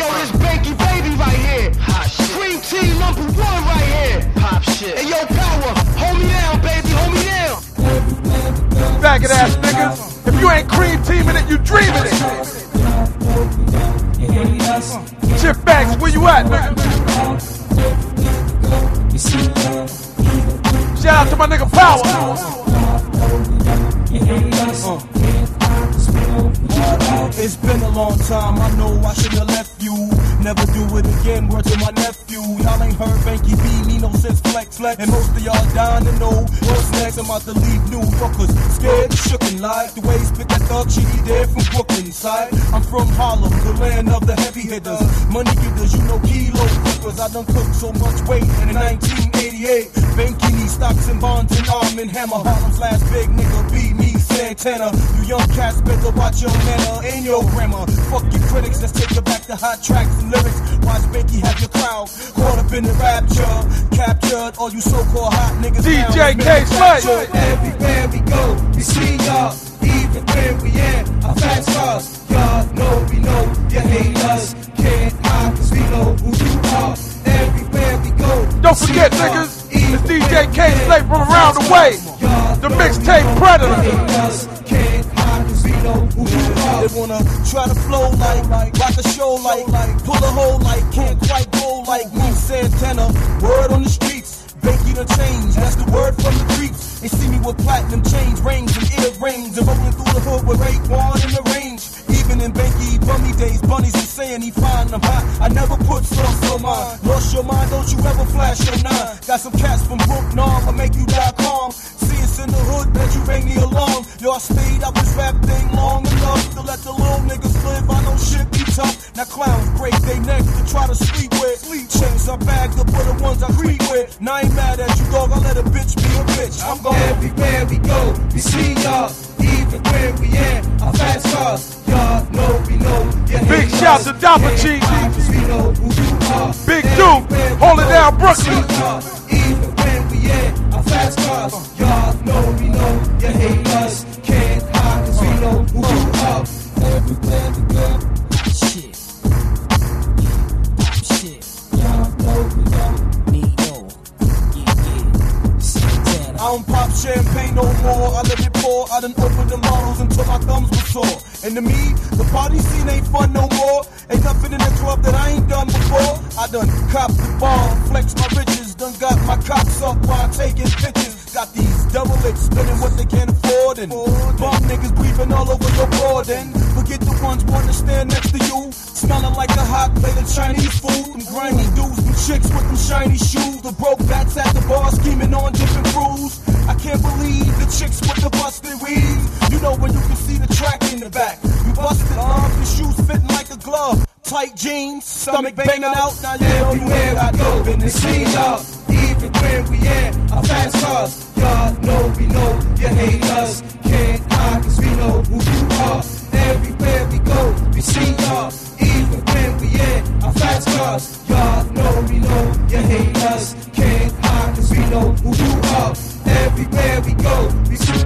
Yo, this Banky Baby right here. Hot shit. Cream Team #1 right here. Pop shit. Hey, yo, Power, hold me down, baby, hold me down. Faggot ass niggas. If you ain't cream teaming it, you dreaming it. Chip Banks, where you at, nigga? Shout out to my nigga Power. It's been a long time, I know I should've left you. Never do it again, word to my nephew. Y'all ain't heard Banky B, me no sense flex. And most of y'all dying to know what's next. I'm about to leave new fuckers scared, shookin' like the way he spit that thug shit he did from Brooklyn side. I'm from Harlem, the land of the heavy hitters. Money getters, you know kilo flippers. I done cooked so much weight in 1988. Banky needs stocks and bonds and Arm and Hammer. Harlem's last big nigga beat me, Santana. You young cats better watch your manner and your grammar. Fuck your critics, let's take it back to hot tracks and lyrics. Watch Banky have your crowd caught up in the rapture. Captured all you so-called hot niggas. DJ K-Slay. Everywhere we go, we see y'all. Even when we in our fast cars. Y'all know we know you hate us. Can't hide cause we know who you are. Everywhere we go. Don't forget, niggas, it's DJ K-Slay from around the way. The mixtape Predator. They wanna try to flow like rock a show like pull a hole like can't quite go like me, Santana. Word on the streets, Banky done change, that's the word from the streets. They see me with platinum chains, rings and earrings, and rolling through the hood with Raekwon in the range. Even in Banky bummy days, bunnies is saying he fine, I'm hot. I never put sauce on mine. Lost your mind, don't you ever flash your nine. Got some cats from Brooklyn, I'll make you die calm. See us in the hood, bet you ring the alarm. Yo, I stayed up this rap thing long enough to let the little niggas live. I know shit be tough. Now clowns break they necks to try to sleep with. Chains are bagged up for the ones I creep with. Now I ain't mad at you, dog. I let a bitch be a bitch. I'm going everywhere we go. We see y'all, even when we in our fast cars. Y'all know we know. Big shout to Dapper Chief. Big Duke, hold it down, Brooklyn. Even when we in our fast cars. Y'all know we know. You hate us, can't hide cause we know who you are. Everywhere we go. Shit. Shit. Y'all know we know. Me, yo. Yeah. Santana. I don't pop champagne no more. I let it pour. I done opened the models until my thumbs were sore. And to me, the party scene ain't fun no more. Ain't nothing in the club that I ain't done before. I done copped the bomb, flex my riches. Done got my cops up while taking pictures. Got these double X spending what they can't afford. And bum niggas breathing all over your board. And forget the ones wanna stand next to you. Smelling like a hot plate of Chinese food. Them grimy dudes, them chicks with them shiny shoes. The broke bats at the bar scheming on different crews. I can't believe the chicks with the busted weave. You know when you can see the track in the back. You busted arms, the shoes fitting like a glove. Tight jeans, stomach banging out. Now you everywhere I go, been to see y'all. Even when we in our fast cars. Y'all know we know you hate us. Can't hide cause we know who you are. Everywhere we go, we see y'all. Even when we in our fast cars. Y'all know we know you hate us. Can't hide cause we know who you are. Everywhere we go, we see